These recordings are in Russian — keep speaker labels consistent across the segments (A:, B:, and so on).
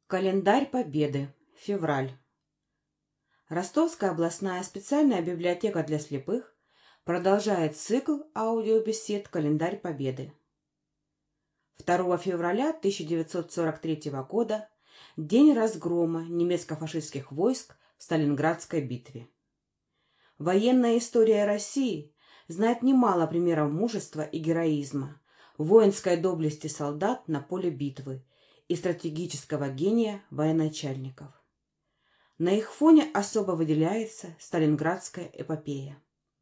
A: Календарь Победы. Февраль. Ростовская областная специальная библиотека для слепых продолжает цикл аудиобесед «Календарь Победы». 2 февраля 1943 года – день разгрома немецко-фашистских войск в Сталинградской битве. Военная история России знает немало примеров мужества и героизма, воинской доблести солдат на поле битвы и стратегического гения военачальников. На их фоне особо выделяется Сталинградская эпопея.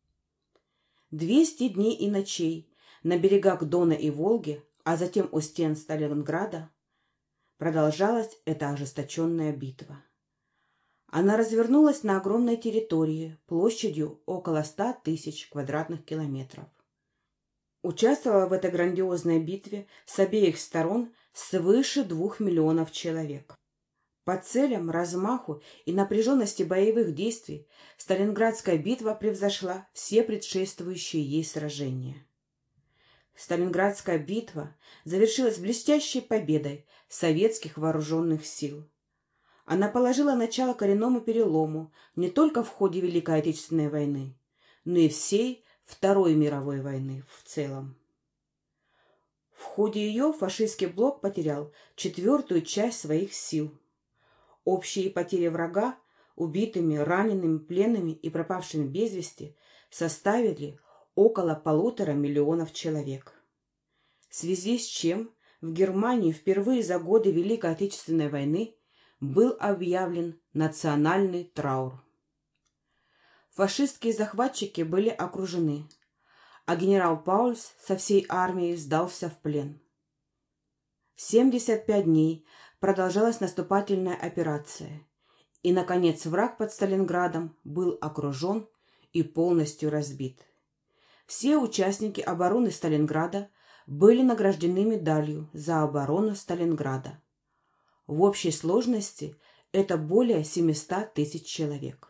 A: 200 дней и ночей на берегах Дона и Волги, а затем у стен Сталинграда продолжалась эта ожесточенная битва. Она развернулась на огромной территории площадью около 100 тысяч квадратных километров. Участвовало в этой грандиозной битве с обеих сторон свыше 2 миллионов человек. По целям, размаху и напряженности боевых действий Сталинградская битва превзошла все предшествующие ей сражения. Сталинградская битва завершилась блестящей победой советских вооруженных сил. Она положила начало коренному перелому не только в ходе Великой Отечественной войны, но и всей Второй мировой войны в целом. В ходе ее фашистский блок потерял 1/4 часть своих сил. Общие потери врага убитыми, ранеными, пленными и пропавшими без вести составили около 1,5 миллиона человек. В связи с чем в Германии впервые за годы Великой Отечественной войны был объявлен национальный траур. Фашистские захватчики были окружены, а генерал Паульс со всей армией сдался в плен. 75 дней продолжалась наступательная операция, и, наконец, враг под Сталинградом был окружен и полностью разбит. Все участники обороны Сталинграда были награждены медалью за оборону Сталинграда. В общей сложности это более 700 тысяч человек.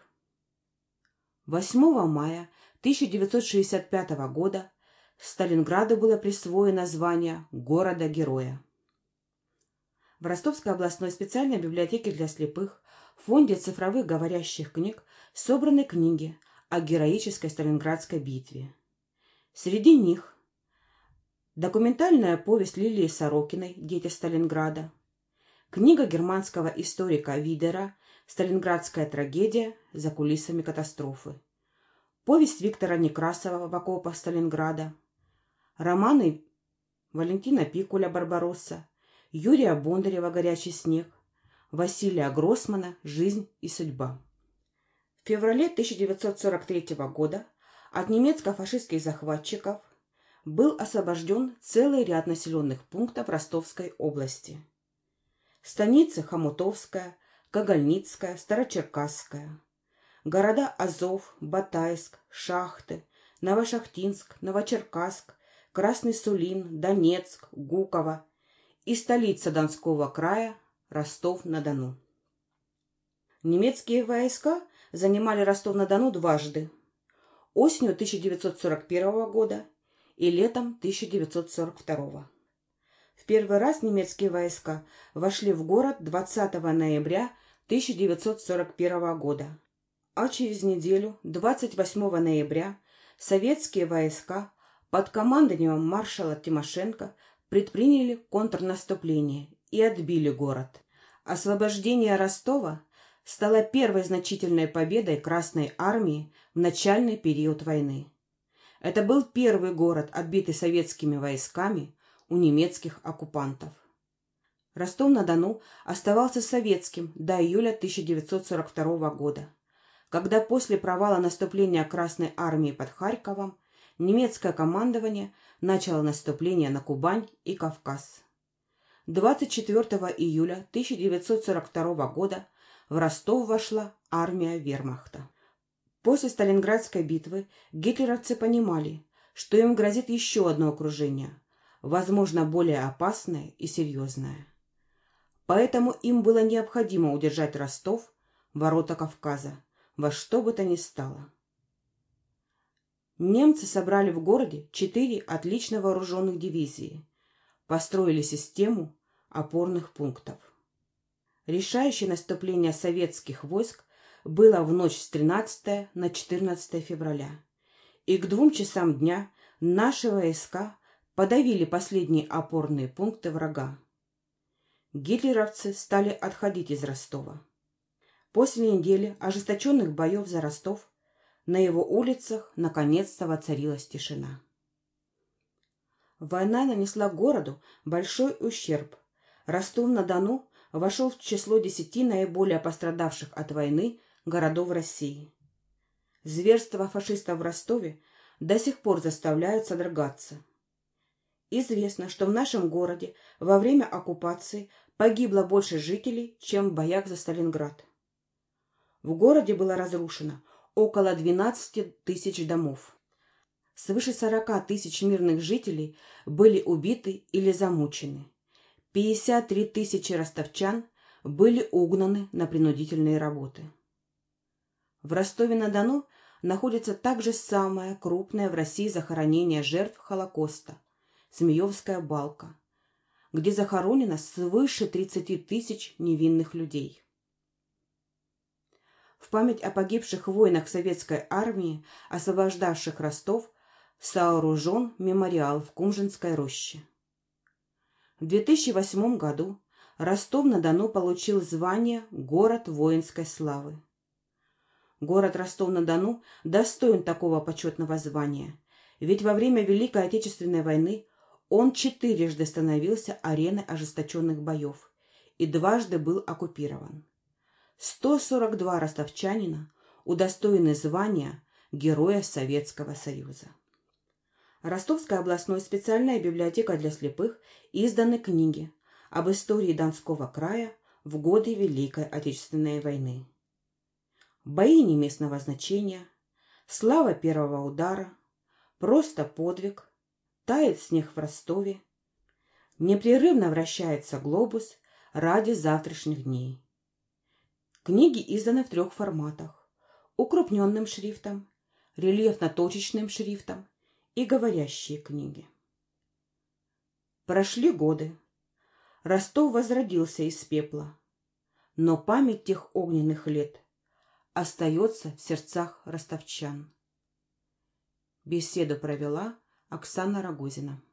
A: 8 мая 1965 года Сталинграду было присвоено звание города-героя. В Ростовской областной специальной библиотеке для слепых в фонде цифровых говорящих книг собраны книги о героической Сталинградской битве. Среди них документальная повесть Лилии Сорокиной «Дети Сталинграда», книга германского историка Видера «Сталинградская трагедия. За кулисами катастрофы», повесть Виктора Некрасова «В окопах Сталинграда», романы Валентина Пикуля «Барбаросса», Юрия Бондарева «Горячий снег», Василия Гроссмана «Жизнь и судьба». В феврале 1943 года от немецко-фашистских захватчиков был освобожден целый ряд населенных пунктов Ростовской области. Станицы Хомутовская, Когольницкая, Старочеркасская, города Азов, Батайск, Шахты, Новошахтинск, Новочеркасск, Красный Сулин, Донецк, Гуково и столица Донского края Ростов-на-Дону. Немецкие войска занимали Ростов-на-Дону дважды – осенью 1941 года и летом 1942. В первый раз немецкие войска вошли в город 20 ноября 1941 года, а через неделю, 28 ноября, советские войска под командованием маршала Тимошенко предприняли контрнаступление и отбили город. Освобождение Ростова стало первой значительной победой Красной армии в начальный период войны. Это был первый город, отбитый советскими войсками у немецких оккупантов. Ростов-на-Дону оставался советским до июля 1942 года, когда после провала наступления Красной армии под Харьковом немецкое командование начало наступление на Кубань и Кавказ. 24 июля 1942 года в Ростов вошла армия вермахта. После Сталинградской битвы гитлеровцы понимали, что им грозит еще одно окружение, возможно, более опасное и серьезное. Поэтому им было необходимо удержать Ростов, ворота Кавказа, во что бы то ни стало. Немцы собрали в городе 4 отлично вооруженных дивизии, построили систему опорных пунктов. Решающее наступление советских войск было в ночь с 13 на 14 февраля, и к 2 часам дня наши войска подавили последние опорные пункты врага. Гитлеровцы стали отходить из Ростова. После недели ожесточенных боев за Ростов на его улицах наконец-то воцарилась тишина. Война нанесла городу большой ущерб. Ростов-на-Дону вошел в число 10 наиболее пострадавших от войны городов России. Зверства фашистов в Ростове до сих пор заставляют содрогаться. Известно, что в нашем городе во время оккупации погибло больше жителей, чем в боях за Сталинград. В городе было разрушено около 12 тысяч домов. Свыше 40 тысяч мирных жителей были убиты или замучены. 53 тысячи ростовчан были угнаны на принудительные работы. В Ростове-на-Дону находится также самое крупное в России захоронение жертв Холокоста – Змеевская балка, где захоронено свыше 30 тысяч невинных людей. В память о погибших воинах советской армии, освобождавших Ростов, сооружен мемориал в Кумжинской роще. В 2008 году Ростов-на-Дону получил звание «Город воинской славы». Город Ростов-на-Дону достоин такого почетного звания, ведь во время Великой Отечественной войны он 4-жды становился ареной ожесточенных боев и 2-жды был оккупирован. 142 ростовчанина удостоены звания Героя Советского Союза. Ростовской областной специальной библиотекой для слепых изданы книги об истории Донского края в годы Великой Отечественной войны. Бои местного значения, слава первого удара, просто подвиг, тает снег в Ростове, непрерывно вращается глобус ради завтрашних дней. Книги изданы в 3 форматах: укрупненным шрифтом, рельефно-точечным шрифтом и говорящие книги. Прошли годы. Ростов возродился из пепла, но память тех огненных лет остается в сердцах ростовчан. Беседу провела Оксана Рогозина.